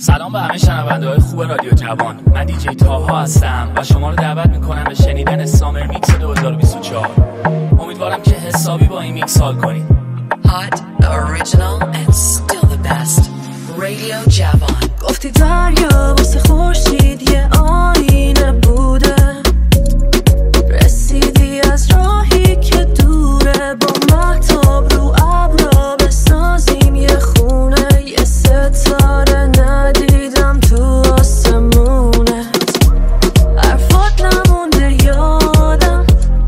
سلام به همه شنونده‌های خوب رادیو جوان. من دیجی تاها هستم و شما رو دعوت میکنم به شنیدن سامر میکس 2024. امیدوارم که حسابی با این میکس حال کنید. Hot, original and still the best. رادیو جوان. گفتی دریا واسه خورشید یه آینه بوده، رسیدی از راهی که دوره، با مهتاب رو ابرا بسازیم یه خونه، یه ستاره ندیدم تو آسمونت، حرفات نمونده یادم،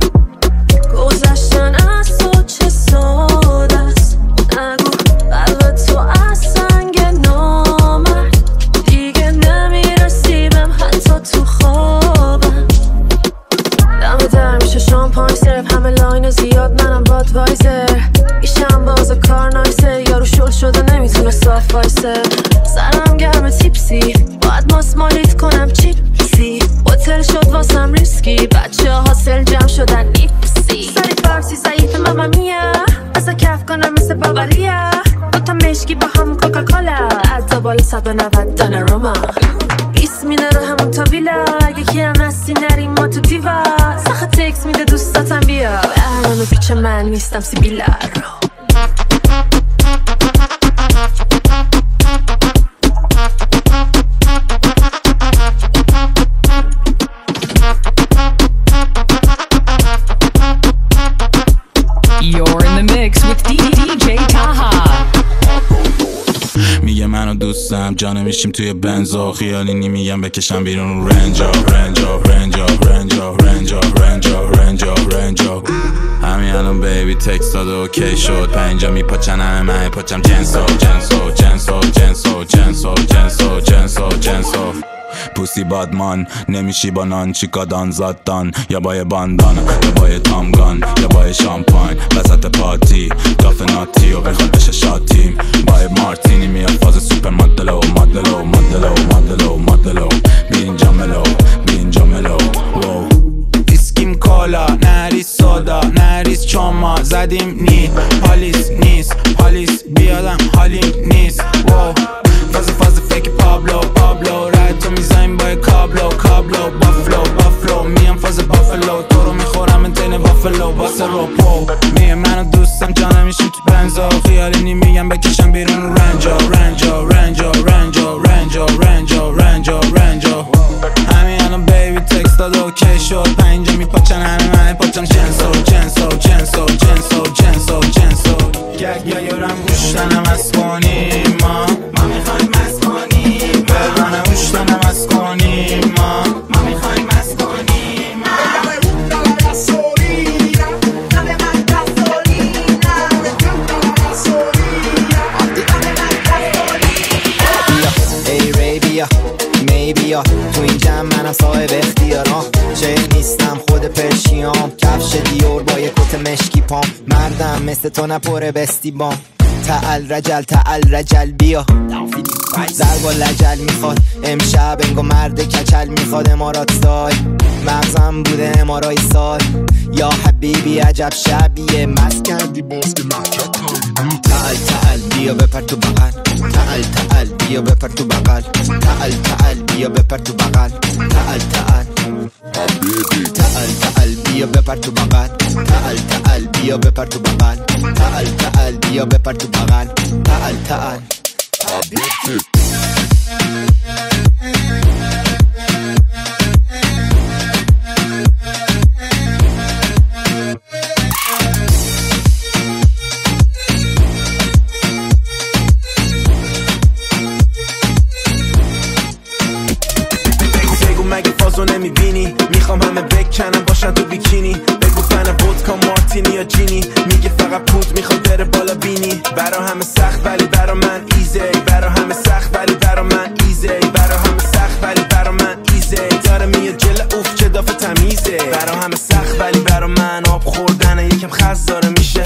گذشتن از تو چه ساده است، نگو قلب تو از سنگ نامرد، دیگه نمیرسی بهم حتی تو خوابم، دم در میشه شامپاین سرپ، همه لاین زیاد منم بادوایزر، ایشم باز کار نایسه، یارو شل شده نمیتونه صاف وایسه، سرم گرم تیپسی باید ماسمالیت کنم چیپسی، هتل شد واسم ریسکی، بچه ها حاصل جمع شدن نیپسی، سری فارسی ضعیف ماما میا، اصلا کف کنم مثل باوریا، دوتا مشکی با هم کوکاکولا، عدا بالا 190 دانه روما، 20 میده رو همون تا ویلا، اگه کی هم هستی نریم ما تو دیوا، سخت تکس میده دوستاتم بیا، الانو پیچ من نیستم سیبیلا رو. You're in the mix with DJ Taha. میگه منو دوستم جانه میشیم توی بنزا، خیالی نمیگم بکشم بیرون رنجا رنجا رنجا رنجا رنجا رنجا رنجا رنجا. همین الان بیبی تکست داد و اوکی شد، پنجا میپاچن همه من پاچم جنسو جنسو جنسو جنسو جنسو جنسو جنسو جنسو. پوسی بادمان نمیشی با نان چیکادان زادان، یا با یه باندان یا با یه تامگان یا با یه شامپاین وسط پارتی دافه ناتی و بخواد بشه شاتیم، با یه مارتینی میاد فاز سوپر مدلو مدلو مدلو مدلو مدلو، بی اینجا ملو بی اینجا ملو. ویسکیم کالا نریز سودا نریز چاما زدیم نی پالیس نیست پالیس بیادم حالیم نیست. فاز فکر پابلو پابلو رای تو میزنیم با کابلو کابلو بافلو بافلو، میام فاز بافلو تو رو میخورم انتین وافلو واسه روپو. میگه منو دوستم جانم میشیم تو بنزا، خیالی نمیگم بکشم بیرون رنجا رنجا رنجا رنجا رنجا رنجا رنجا رنجا. همین الان بیبی تکست داد اوکی شد، پنجا میپاچن همه من پاچم جنسو جنسو جنسو جنسو جنسو جنسو. گگ یا یورم گوشتنم از کنیم ما میخوایم از کنیم، برانه گوشتنم از کنیم ما میخوایم از کنیم. ای ری بیا می بیا تو این جمع منم صاحب اختیارم، شیخ نیستم خود پرشیام، کفش دیور با یه کت مشکی پام، مردم مثل تو نپره بستی بام، تعال رجل بیا ضرب و لجل میخواد امشب انگو مرد کچل میخواد، امارات سای مغزم بوده امارای سال، یا حبیبی عجب شبیه مست کردی باز که مطلب تعال بیا بپر تو بغل، تعال بیا بپر تو بغل، تعال بیا بپر تو بغل، تعال بیا بپر تو بغل، تعال بیا بپر تو بغل، تعال بیا بپر تو بغل، تعال مگه فازو نمیبینی؟ میخوام همه بکنم باشن تو بیکینی، بگو فن ودکا مارتینی یا جینی، میگه فقط پوت میخواد بره بالا بینی، برا همه سخت ولی برا من ایزی، برا همه سخت ولی برا من ایزی، برا همه سخت ولی برا من ایزی، داره میاد جل اوف چه دافه تمیزه، برا همه سخت ولی برا من آب خوردنه، یکم خز داره میشه نایک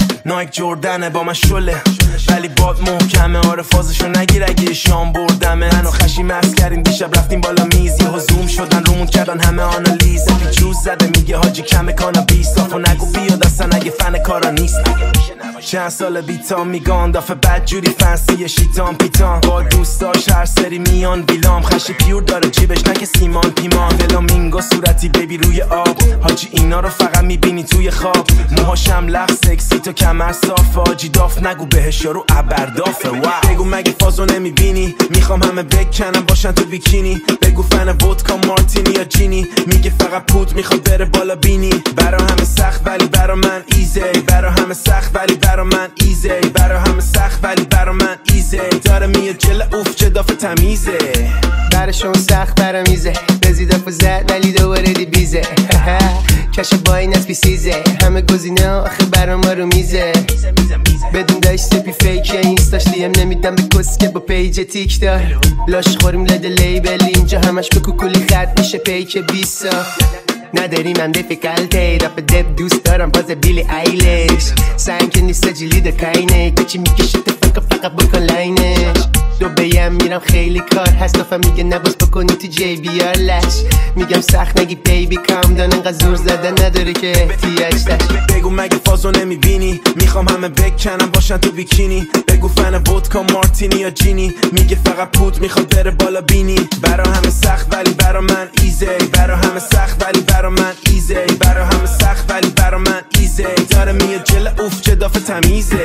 مایک جردنه با من شله ولی باد محکمه آره فازشو نگیر اگه شام بردمه منو خشی مست کردین دیشب رفتیم بالا میز یهو زوم شدن رومون کردن همه آنالیز پیچوز زده میگه حاجی کم کانابیس صافو نگو بیاد اصلا اگه فن کارا نیست چند سال بیتام میگان دافه بد جوری فنسی شیطان پیتان با دوستاش هر سری میان ویلام خشی پیور داره جیبش نکه سیمان پیمان فلامینگو صورتی بیبی روی آب حاجی اینا رو فقط میبینی توی خواب موهاشم لخ سکسی تو کمر صافه حاجی داف نگو بهش یارو ابردافه بگو مگه فازو نمیبینی میخوام همه بکنم باشن تو بیکینی بگو فن ودکا مارتینی یا جینی میگه فقط پود میخواد بره بالا بینی برا همه سخت ولی برا من ایزی برا همه سخت ولی برا من ایزی برا همه سخت ولی برا من ایزی داره میاد جل اوف چه دافه تمیزه براشون سخت برا میزه رزیدافو زد ولی دوباره دی بیزه کش با این از بیسیزه همه گزینه آخه برا ما رو میزه بدون داشت سپی فیکه اینستاش دیم نمیدم به کسکه با پیج تیک دار لاش خوریم لده لیبل اینجا همش به کوکولی خط میشه پیک 20 نداریم هم دیفیکالته رپ دب دوست دارم باز بیلی ایلش سنگ که نیست جیلی در کاینه کچی میکشه فقط بکن لاینش دو بیم میرم خیلی کار هست دفعه میگه نباز بکنی تو جی بی آر لش میگم سخت نگی بیبی کام دان انقدر زور زدن نداره که احتیاج داشت بگو مگه فازو نمیبینی میخوام همه بکنم باشن تو بیکینی بگو فن ودکا مارتینی یا جینی میگه فقط پود میخواد بره بالا بینی برا همه سخت ولی برا من ایزی برا همه سخت ولی برا من ایزی برا همه سخت ولی برا من ایزی داره میاد جل اوف چه دافه تمیزه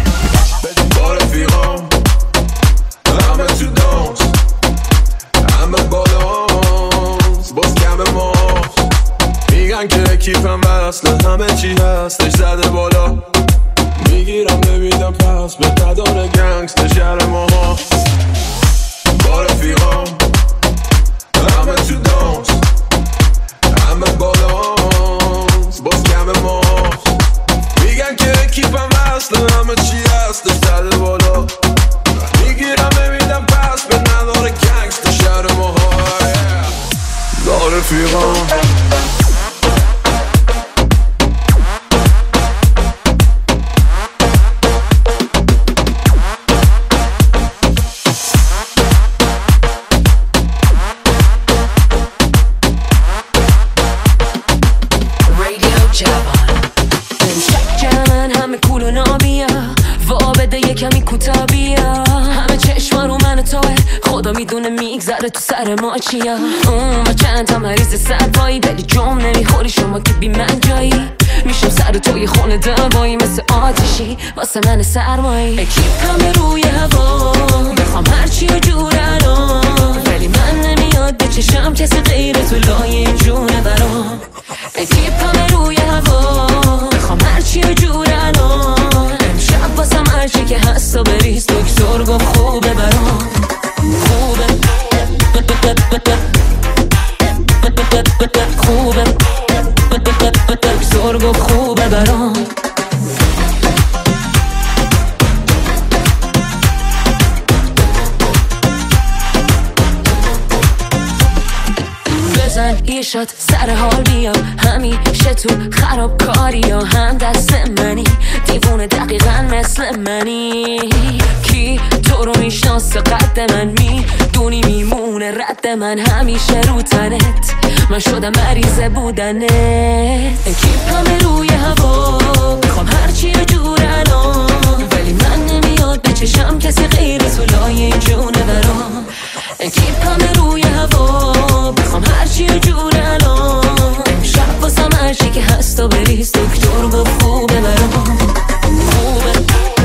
با رفیقام همه تو دانس همه بالانس باز کم ماست میگن که کیفم وصله همه چی هستش زده بالا میگیرم نمیدم پس به نداره گنگست شهر ما با رفیقام همه تو دانس همه بالانس باز کم ماست میگن که کیفم وصله همه چی هستش زده بالا میگیرم نمیدم پس به نداره گنگست شهر ما با رفیقام میدونه میگذره تو سر ما چیا و چند تا مریض سرپایی ولی جام نمیخوری شما که بی من جایی میشم سر توی خونه دوایی مثل آتشی واسه من سرمایی اکیپ همه روی هوا میخوام هرچی و جور الان ولی من نمیاد به چشم کسی غیر تو لای این جونه برام اکیپ همه روی هوا میخوام هرچی و جور الان امشب واسم هرچی که هست و بریز دکتر گفت خوبه برام خوبه دکتر گفت خوبه برام بزن یه شات سر حال بیام همیشه تو خرابکاری یا هم دست منی دیوونه دقیقا مثل منی کی تو رو میشناسه قد من میدونی میمونه رد من همیشه رو تنت من شدم مریض بودنت اکیپ همه روی هوا میخوام هرچی و جور الان ولی من نمیاد به چشم کسی غیر تو لای این جونه برام اکیپ همه روی هوا میخوام هرچی و جور الان امشب واسم هرچی که هست و بریز دکتر گفت خوبه برام خوبه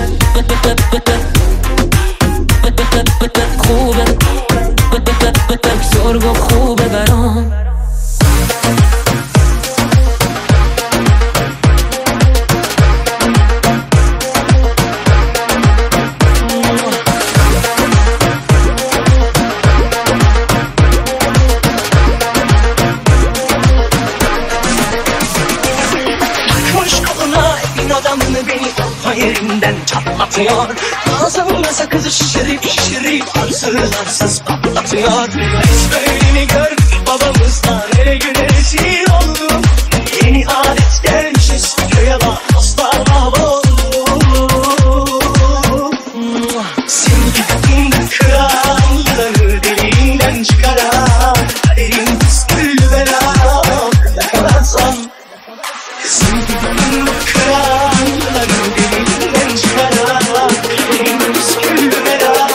خوبه دکتر گفت خوبه برام Yerinden çatlatıyor Ağzımda sakızı şişirip Arsız patlatıyor Besbelini gör babamızdan Ele güne rezil oldum Yeni adet gelmişiz Köye bak dostlar mahvoldu kıranları derinden çıkaran kaderin püsküllü belam ne kadar son kıranları derinden çıkaran kaderin püsküllü belam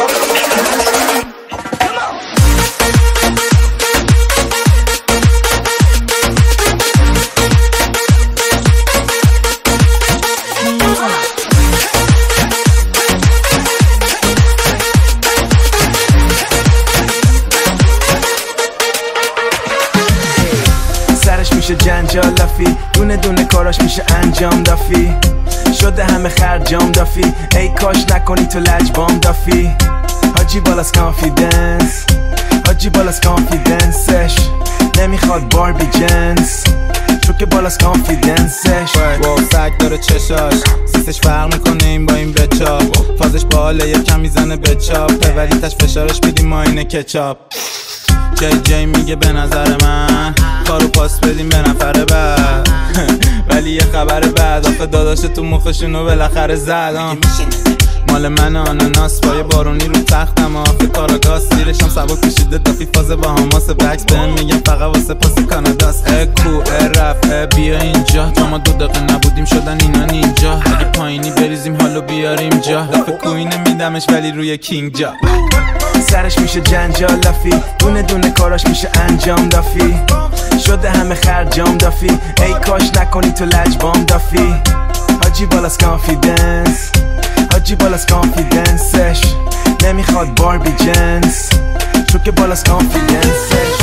میشه جنجال لافی دونه دونه کاراش میشه انجام دافی شده همه خرجام دافی ای کاش نکنی تو لجبام دافی حاجی بالاس کانفیدنس حاجی بالاس کانفیدنسش نمیخواد باربی جنس چون که بالاس کانفیدنسش واو سگ داره چشاش سیسش فرق میکنه این با این بچاپ فازش باله یکم میزنه بچاپ ولی تش فشارش میدیم ما اینه کچاپ جی میگه به نظر من کارو پاس بدیم به نفر بعد ولی یه خبر بعد آخه داداش تو مخشونو بالاخره زد مال من آناناس پای بارونی رو تختم آخه کاراگاس زیرشم سبک کشیده دافی فاز با هماس بکس بهم میگم فقط واسه پاس کاناداس کو رفت بیا اینجا تا ما 2 دقیقه نبودیم شدن اینا نینجا اگه پایینی بریزیم حالو بیاریم جا دفعه کوینه میدمش ولی روی کینگ جا سرش میشه جنجال لافی دونه دونه کاراش میشه انجام دافی شده همه خرجام دافی ای کاش نکنی تو لجبام دافی حاجی بالاس کانفیدنس حاجی بالاس کانفیدنسش نمیخواد باربی جنس چون که بالاس کانفیدنسش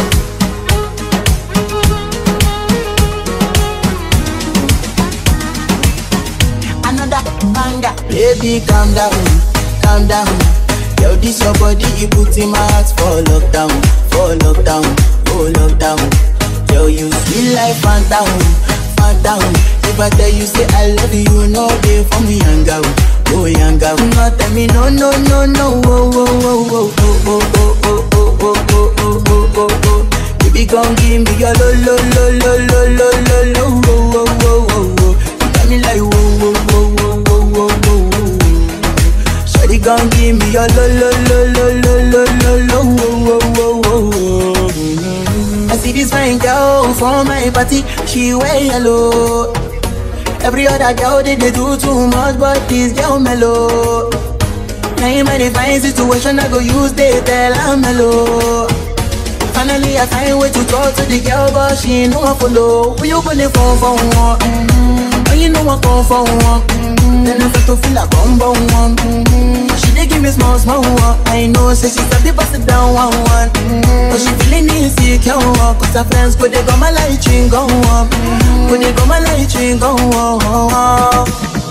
Another banger. Baby calm down, calm down. Yo, this your body, you put in my heart for lockdown, oh lockdown. Yo, you sweet like phantom, phantom. If I tell you say I love you, you know they for me young out, oh young out. No tell me no, no, no, no, oh, oh, oh, oh, oh, oh, oh, oh, oh, oh, oh, oh, oh, oh. Baby, come give me your lo, lo, lo, lo, lo, lo, lo, lo, oh, oh, oh, oh, oh. You got me like whoa, whoa, whoa, whoa, whoa, whoa, whoa. Shawty gon' give me your lo lo lo lo lo lo lo lo wo wo wo wo. I see this fine girl from my party, she wear yellow. Every other girl they do too much, but this girl mellow. Now in my fine situation, I go use they tell I'm mellow. Finally I find way to talk to the girl, but she ain't no one follow. Who you gonna phone for one? And you know I come for one. Then I start to feel like bum bum one. She dey give me small small one. I know say she start to pass it down one one. But she feeling insecure cause her friends go they go my light ring go on. Go they go my light ring go on.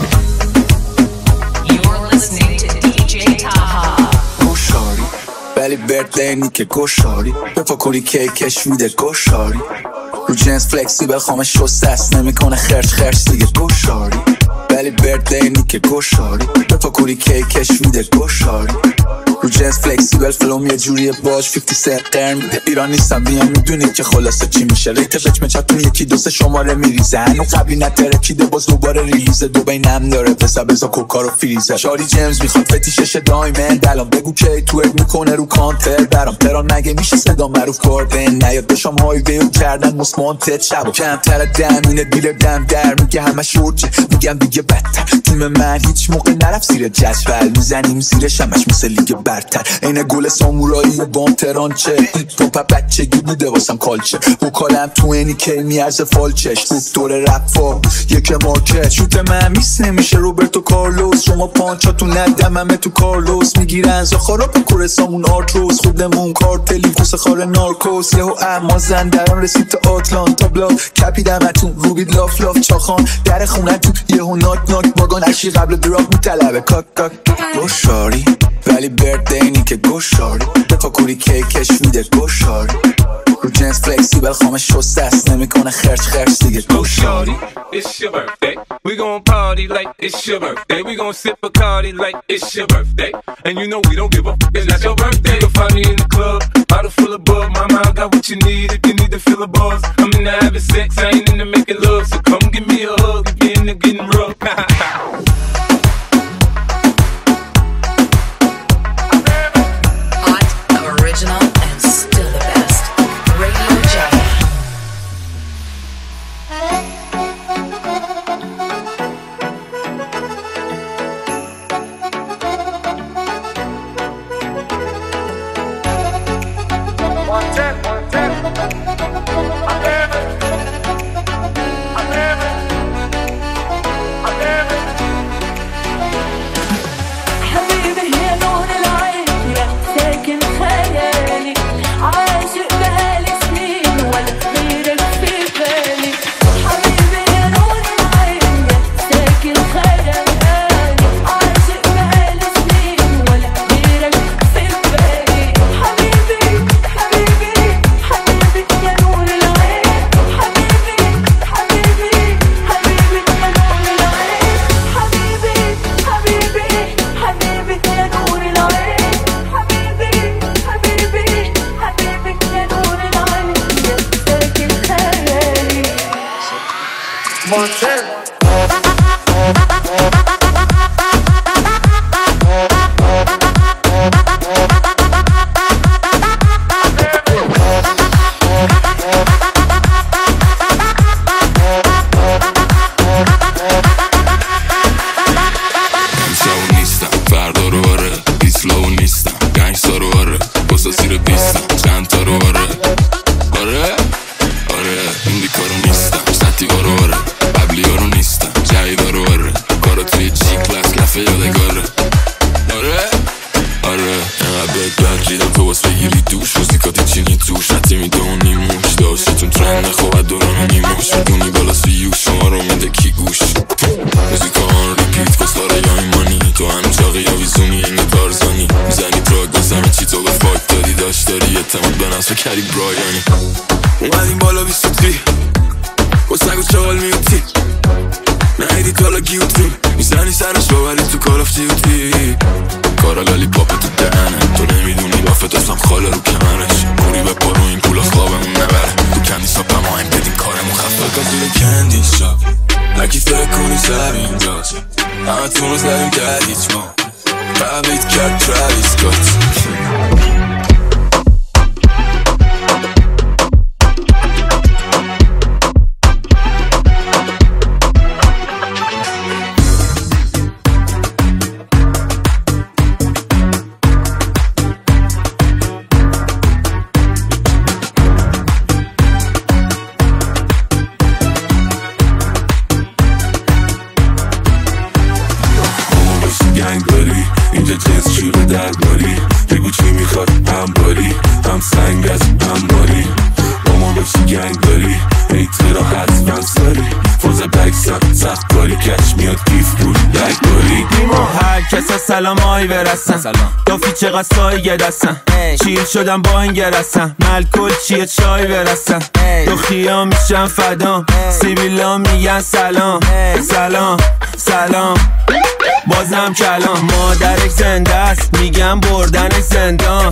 You're listening to DJ Taha. Goshari, ولی birthday نیکه گوشاری بفاکوری کیکش میده گوشاری رو جنس فلکسیبل خامش شسته است نمیکنه خرج خرج دیگه گوشاری ولی birthday نیکه گوشاری بفاکوری کیکش میده گوشاری رو جنس فلکسیبل فلوم یه جوریه باش 50 سنت قرن میده ایران نیستم بیام میدونید که خلاصه چی میشه ریت بچ مچتون یکی دو سه شماره میریزه هنو قبلی نترکیده باز دوباره ریلیزه دو بینم داره پسر بزا کوکا رو فریزه شاری جیمز میخواد فتیشش دایمند الان بگو کی توئر میکنه رو کانتر برام تران مگه میشه صدا معروف کردن نیاد بشم های ویو کردن مسمانتت شب کمتر دمینه دیل دم در میگه همه شورچه میگم دیگه بدتر تیم من هیچ موقع نرفت زیر جدول میزنیم زیرش همش مثل لیگ برتر این گل سامورایی و بام ترانچه پاپ بچگی بوده واسم کالچه وکالم تو اینی که میارزه فالچش دکتر رفا یک مارکت شوت من میس نمیشه روبرتو کارلوس شما پانچاتون ندممه تو کارلوس میگیرن زخارا به کورسامون آرتروس خودمون کارتلی خوص خار نارکوس یهو اما زندران رسید تا آتلانتا بلاک کپیدمتون روبید لاف لاف چاخان در خونه تو یهو ناک ناک باگان اشی قبل دراپ میطلبه کاک کاک گوشاری ولی birthday نیکه گوشاری بفاکوری کیکش میده گوشاری رو جنس فلکسیبل خامش شسته است نمیکنه خرج خرج دیگه گوشاری It's your birthday. We gon' party like it's your birthday. We gon' sip Bacardi like it's your birthday. And you know we don't give a f***, it's not your birthday. You'll find me in the club, bottle full of bug. Mama, I got what you need if you need to feel the buzz. I'm into having sex, I ain't into making love. So come give me a hug if you're into getting rough. کری برایانی اومدیم بالا بی سوتی با سگ و چال میوتی نهیدی کالا گیوتی میزنی سرش باوری تو کال آف دیوتی کارا لالی پاپ تو دهنه تو نمیدونی بافت اصلا خاله رو کمرش کوری به پارو این پولا خوابمون نبره تو کندی ساپ ما این بدیم کارمون خفه کازور کندی شاپ نکی فکر کنی سر اینجاست همه تون رو زدیم در هیچ ما قبیت کرد تراویس کات اینجا جنس شوره درباری بگو چی میخواد هم باری هم سنگ از هم باری با ما باشی گنگ داری ایترا حتما ساری فوز بکسم سخت کاری کش میاد کیف بود لک داری دیما هر کسا سلام آی برسن دافی چقدر سایی دستن چیل شدم با این گرسن ملکل چیه چای برسن دو خیام میشن فدام سیبیلا میگن سلام سلام سلام بازم کلام مادرک زنده است میگم بردنش زندان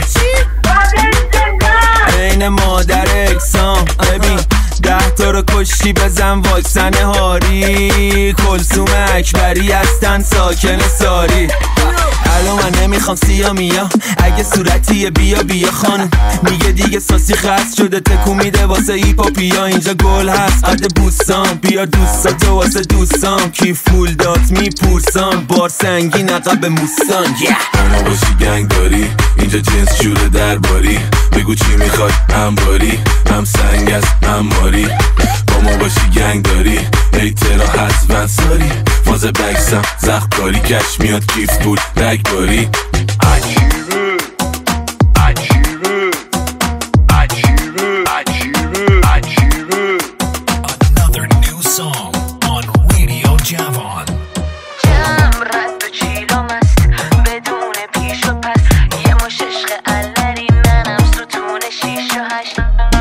این مادر اکسام ببین 10 تا رو کشتی بزن واکسن هاری کلثوم اکبری هستن ساکن ساری الان من نمیخوام سیا میا اگه صورتیه بیا بیا خانم میگه دیگه ساسی خست شده تکو میده واسه ایپاپیا اینجا گل هست قد بوستان بیا دوستاتو واسه دوستان کی فول دات میپورسان بار سنگین عقب موستان اما باشی گنگ داری اینجا جنس شوره درباری بگو چی میخواد هم باری هم سنگ از هم ماری با ما باشی گنگ داری ایترا حتما ساری فاز بکسم زخم کاری کش میاد کیف بود رگ باری عجیبه عجیبه عجیبه عجیبه عجیبه Another new song on Radio Javon جمع رد و چیلم است بدون پیش و پس یه مش عشق الری منم ستون 6 و 8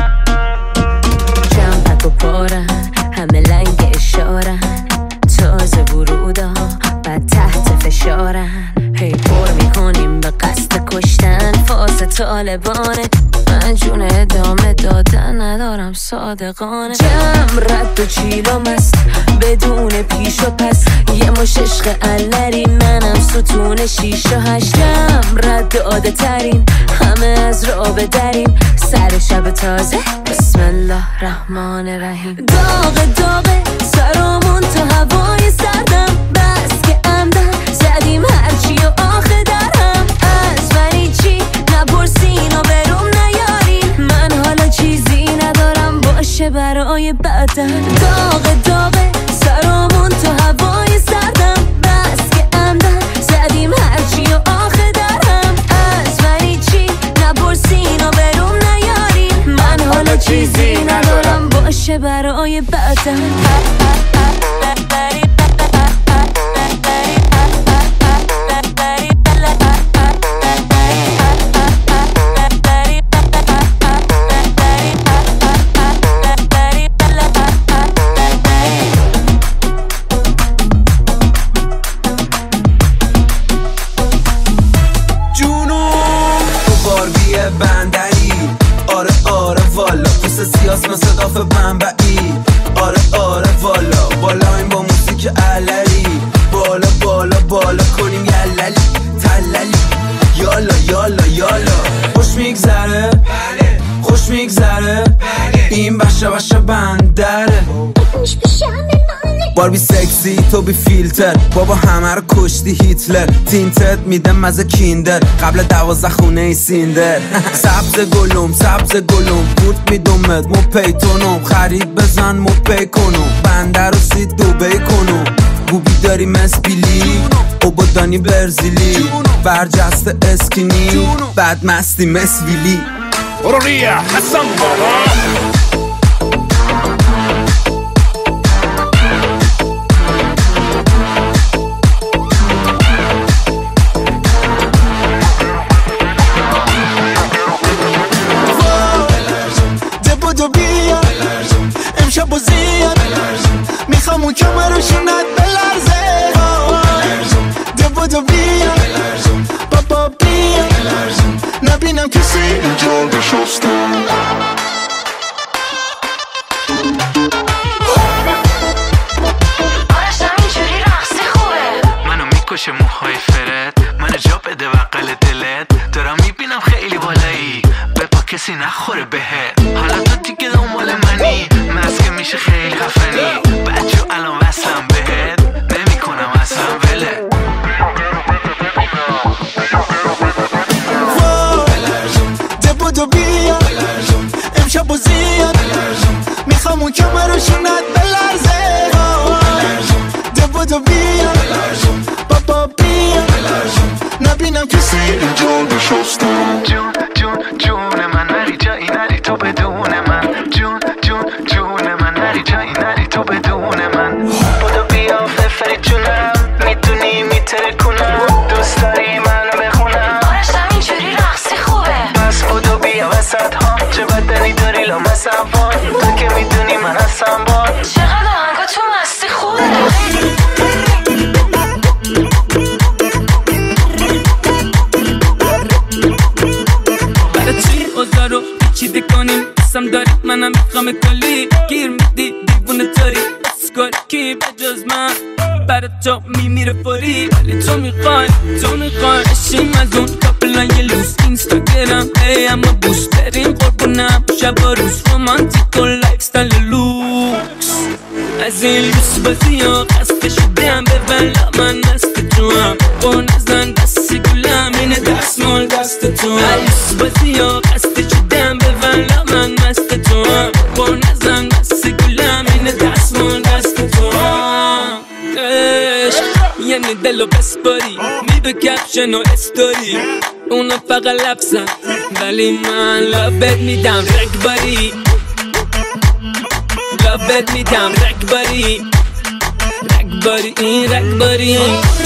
جمع پک و پارن همه لنگ اشارن تازه ورودا بعد تحت فشارن هی پر میکنیم به قصد کشتن فاز طالبانه من جون ادامه دادن ندارم صادقانه جمع رد و چیلم است بدون پیش و پس یه مش عشق الری منم ستون 6 و 8 جمع رد عاده ترین همه از رابه دریم سر شب تازه بسم الله الرحمن الرحیم داغ داغ سرامون تو هوای سردم بس که عمدن زدیم هرچی و آخه درهم از منی چی نپرسین و بروم نیارین من برای بعدن. داغ داغه سرامون تو هوای سردم، بس که اندر زدیم هرچی و آخه درهم. از منی چی نپرسین و برون نیارین، من حالا چیزی ندارم باشه برای بعدن. سیاس مثل داف بنبعی. آره والا بالا این با موسیقی علری. بالا بالا بالا کنیم یللی تللی. یالا یالا یالا خوش میگذره خوش میگذره این بشه بندره. باربی سکسی تو بی فیلتر، بابا همه رو کشتی هیتلر. تینتت میدم مزه کیندر قبل 12 خونه ای سیندر. سبز گلوم بورد میدومت مو پیتونم. خرید بزن مو پی کنم بنده رو سید دوبی کنم. بوبی داری مسبیلی او با دانی برزیلی. برجسته اسکینی بد مستی مسویلی. روریا حسن بابا امشب و زیاد میخوام اون کمرشونت بلرزه. ده بودو بیا بابا بیا نبینم کسی اینجا بشستم. آرشم اینجوری رقصی خوبه، منو میکشه موهای فرد. منو جا بده وقل دلت، دارم میبینم خیلی بالایی. بپا کسی نخوره بهت، حالا تو دیگه دنبال منی. مسکه میشه خیلی خفنی، بچه الان وصلم بهت نمی کنم اصلا وله. ده بودو بیا امشب و زیاد میخوام اون کمرشونت بلرزه. ده بودو بیا بابا بیا نبینم کسی اینجا بشستم. جون من نری جایی نری تو بدون من. جون من نری جایی نری تو بدون من. بودو بیا ففری جونم میتونی میتره کنم. دوست داری منو بخونم. آرشم اینجوری رقصی خوبه، بس بودو بیا وسط ها. چه بدنی داری لامصب بان، تو که میدونی من هستم بان. چقدر آهنگا تو مستی خوبه. برای چی اوزا رو پیچیده کنیم؟ قسم داری منم میخوام کلی گیر میدی دیوونه تاری. اسکال کی بجز من برای تو میمیره فوری. ولی تو میخوای اشیم از اون کپلای لوس اینستاگرام. ای اما بوس بریم قربونم شب و روز. رومانتیک و لایف ستایل لوکس از این لوس بازی ها خسته شدم. به ولا من مست تو هم با نزن دستی گلم اینه دستمال دست تو هم. لوس بازی ها خسته شدم. به ولا من مست تو هم با نزن دستی گلم اینه دستمال دست تو هم. یعنی دلو بسپاری می به کپشن و استوری. اونا فقط لبسن ولی من لابت میدم رگباری. لابت میدم رگباری این رگباری.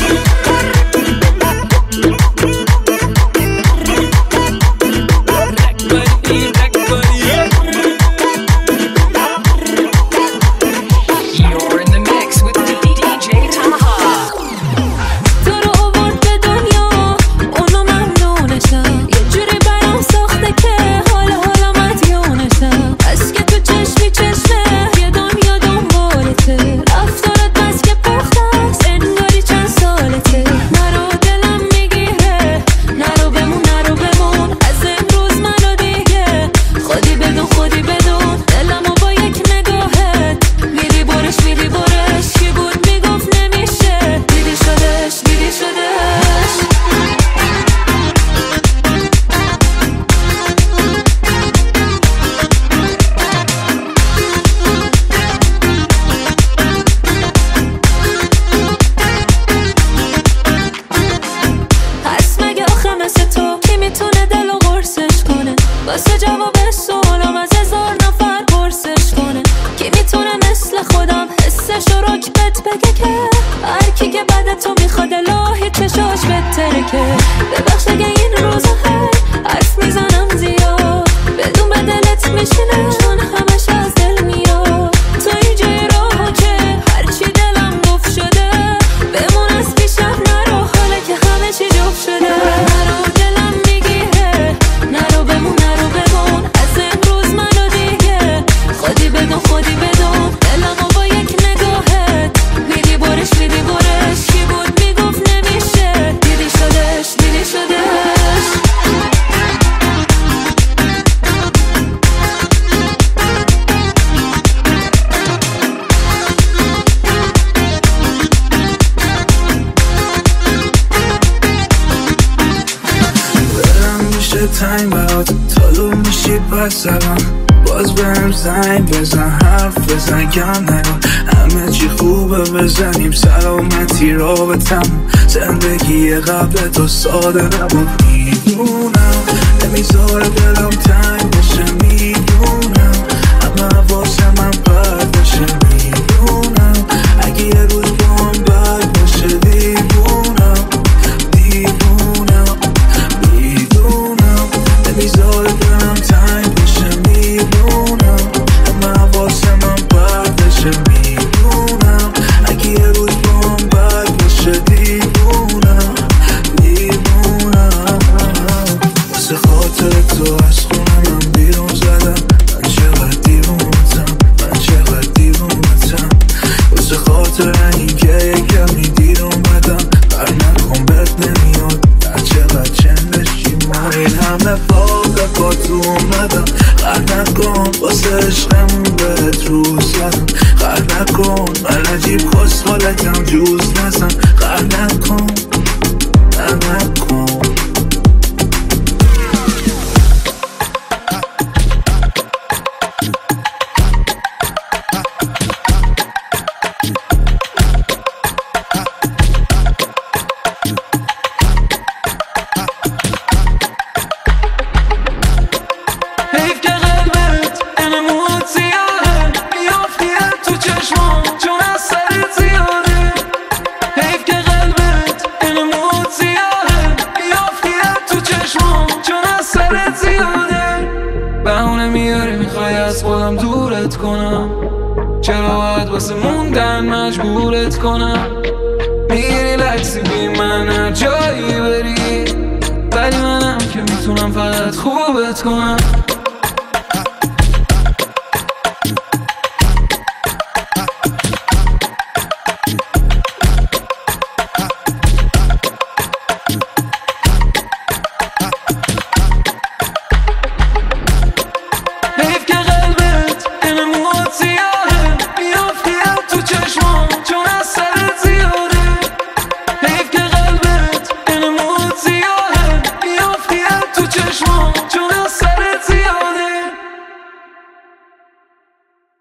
You're in the mix with DJ Tomahawk. تو رو آورد به دنیا اونو ممنونشم. یه جوری برام ساخته که حالا مدیونشم. از که تو چشمی چشمه یه دنیا دنبالته. رفتارت بس که پخته است انگاری چند سالته. خاطر تنگ برات طالو میشی پس الان باز بهم زنگ بزن حرف بزن کم نگم همه چی خوبه بزنیم سلامتی رابطم زندگی قبل تو ساده نبود میدونم نمیذاره دلم تنگ بشه میدونم اما حواسم من پرد بشه میدونم اگه یه روز با هم بد بشه دیوونم نمیذاره دلم تنگ بشه میدونم اما حواسم من پرد بشه میدونم اگه یه روز با هم بد بشه دیوونم واسه خاطر تو از خونه من بیرون زدم من چقدر دیوونتم واسه خاطر این که یکمی دیر اومدم بر نکن بهت نمیاد هر چقدر چندشی ما این همه با تو اومدم غر نکن واسه عشقمون بهت روز زدم غر نکن من عجیب خوشحالتم جوز نزن غر نکن چرا باید واسه موندن مجبورت کنم میگیری لکسی بی من هر جایی بری ولی منم که میتونم فقط خوبت کنم